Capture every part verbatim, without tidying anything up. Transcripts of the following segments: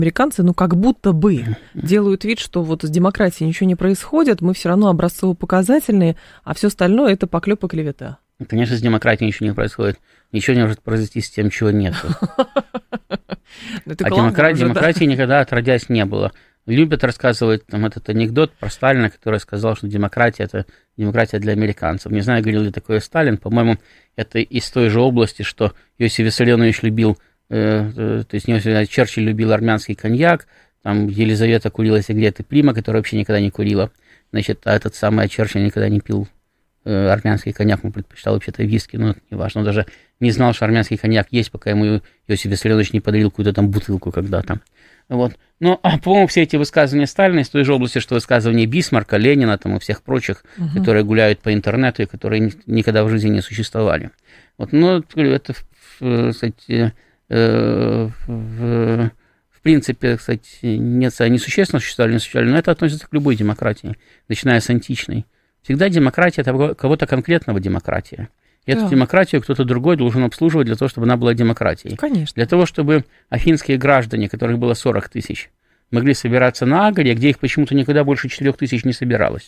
Американцы, ну, как будто бы делают вид, что вот с демократией ничего не происходит, мы все равно образцово-показательные, а все остальное – это поклёп и клевета. Конечно, с демократией ничего не происходит. Ничего не может произойти с тем, чего нет. А демократии никогда отродясь не было. Любят рассказывать там этот анекдот про Сталина, который сказал, что демократия – это демократия для американцев. Не знаю, говорил ли такое Сталин. По-моему, это из той же области, что Иосиф Виссарионович любил, э, то есть не Черчилль любил армянский коньяк, там Елизавета курила сигареты Прима, которая вообще никогда не курила. Значит, а этот самый Черчилль никогда не пил э, армянский коньяк, он предпочитал вообще-то виски, но это не важно. Он даже не знал, что армянский коньяк есть, пока ему Иосиф Виссарионович не подарил какую-то там бутылку когда-то. Вот. Но, а, по-моему, все эти высказывания Сталина из той же области, что высказывания Бисмарка, Ленина там, и всех прочих, угу. которые гуляют по интернету и которые никогда в жизни не существовали. Вот. Но это, кстати, э, в, в принципе, кстати, нет, они существенно существовали, не существовали, но это относится к любой демократии, начиная с античной. Всегда демократия – это кого-то конкретного демократия. И да. Эту демократию кто-то другой должен обслуживать для того, чтобы она была демократией. Конечно. Для того, чтобы афинские граждане, которых было сорок тысяч, могли собираться на Агоре, где их почему-то никогда больше четырех тысяч не собиралось.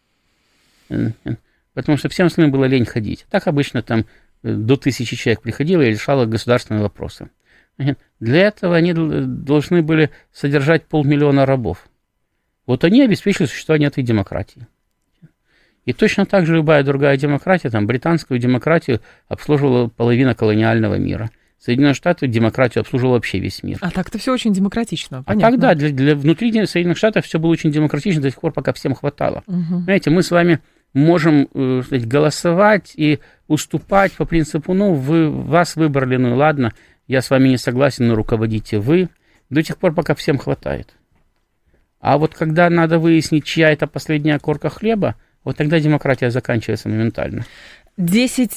Потому что всем остальным было лень ходить. Так обычно там до тысячи человек приходило и решало государственные вопросы. Для этого они должны были содержать полмиллиона рабов. Вот они обеспечили существование этой демократии. И точно так же любая другая демократия, там, британскую демократию обслуживала половина колониального мира. Соединенные Штаты демократию обслуживал вообще весь мир. А так-то все очень демократично, понятно. А так, да, для, для, внутри Соединенных Штатов все было очень демократично до сих пор, пока всем хватало. Угу. Знаете, мы с вами можем э, сказать, голосовать и уступать по принципу, ну, вы, вас выбрали, ну, ладно, я с вами не согласен, но руководите вы, до тех пор, пока всем хватает. А вот когда надо выяснить, чья это последняя корка хлеба, вот тогда демократия заканчивается моментально. десять